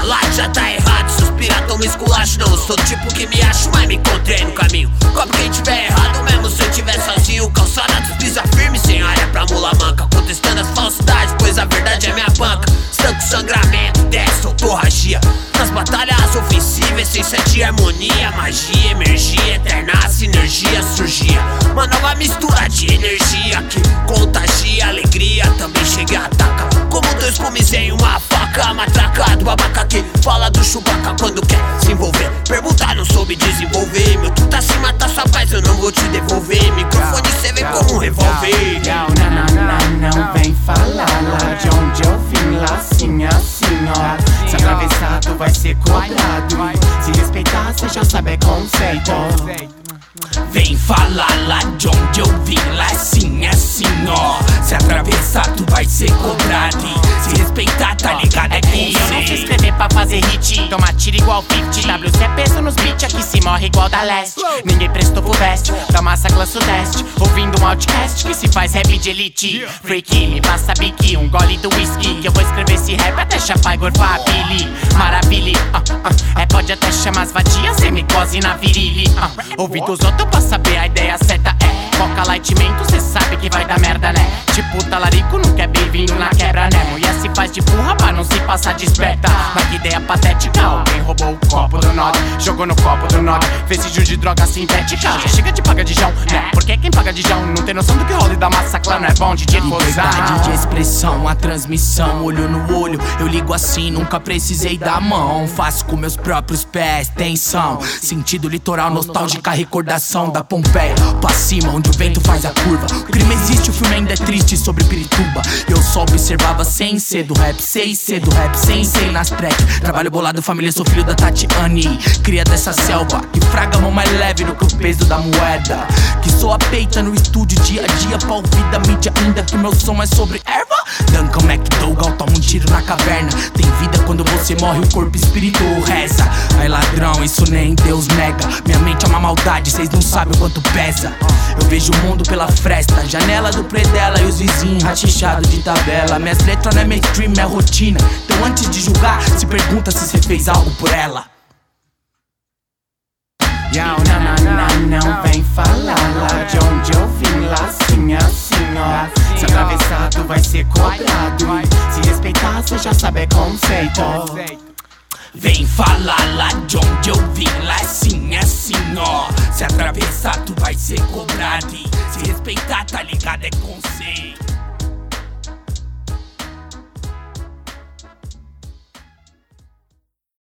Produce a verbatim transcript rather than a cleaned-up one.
late, já tá errado. Seus pirata me esculacho, não sou do tipo que me acho, mas me encontrei no caminho. Cobre quem tiver errado mesmo se eu tiver sozinho. Calçada dos pisa firme, sem área pra mula manca. Contestando as falsidades, pois a verdade é minha banca. Estanco sangramento, desce, autorragia. Nas batalhas ofensivas, essência de harmonia. Magia, emergia, eterna sinergia surgia. Uma nova mistura de energia que contagia alegria. Também chega e ataca como dois gumes em uma faca. Matraca do babaca que fala do Chewbacca quando quer se envolver. Perguntar, não soube desenvolver. Meu tu tá cima, tá sua paz, eu não vou te devolver. Microfone cê vem como um revólver. Não, não, não, não vem falar lá de onde eu vim, lá assim, assim, ó. Se atravessar tu vai ser cobrado. Se respeitar cê já sabe é conceito. Vem falar lá de onde eu vim, lá assim, assim, ó. Se atravessar tu vai ser cobrado. Se respeitar, tá ligado, é conceito. Eu não sei escrever pra fazer hit. Toma tiro igual fifty. W C é peso nos beat, aqui se morre igual da leste. Ninguém prestou pro veste, da massa clã sudeste. Ouvindo um outcast que se faz rap de elite. Freaky, me passa bique, um gole do whisky. Que eu vou escrever esse rap até chapar e gorfar a Billy. Maravilha, uh, uh. É pode até chamar as vadias, semicose na virile, uh. Ouvir dos outros pra saber a ideia certa é. Foca lightimento, cê sabe que vai dar merda, né? Tipo talarico, não quer bem-vindo na quebra, né? Mulher se faz de burra pra não se passar desperta. Mas que ideia patética, alguém roubou o copo do Nog. Jogou no copo do Nog, fez esse de droga sintética. Já chega de paga de jão, né? Porque quem paga de jão não tem noção do que rola e da massa clã, não é bom de liberdade de expressão, a transmissão, olho no olho. Eu ligo assim, nunca precisei da mão. Faço com meus próprios pés, tensão. Sentido litoral, nostálgica recordação da Pompeia. Pra cima, onde o vento faz a curva. O crime existe, o filme ainda é triste sobre Pirituba. Eu só observava sem ser do rap, sei ser do rap, sem ser nas tracks. Trabalho bolado, família, sou filho da Tatiane. Cria dessa selva, que fraga a mão mais leve do que o peso da moeda. Que soa peita no estúdio dia a dia pra ouvir da mídia, ainda que meu som é sobre erva. Duncan McDougall toma um tiro na caverna. Tem vida quando você morre, o corpo espírito reza. Ai ladrão, isso nem Deus nega. Minha mente é uma maldade, cês não sabem o quanto pesa. Eu vejo o mundo pela fresta, janela do predela e os vizinhos rachichados de tabela. Minhas letras não é mainstream, é rotina. Então antes de julgar, se pergunta se cê fez algo por ela. Não, não, não, não vem falar lá de onde eu vim, lá assim, assim, ó. Se atravessar tu vai ser cobrado. Se respeitar cê já sabe é conceito. Vem falar lá de onde eu vim, lá assim, assim, ó. Se atravessar tu vai ser cobrado. Se respeitar, tá ligado, é conceito.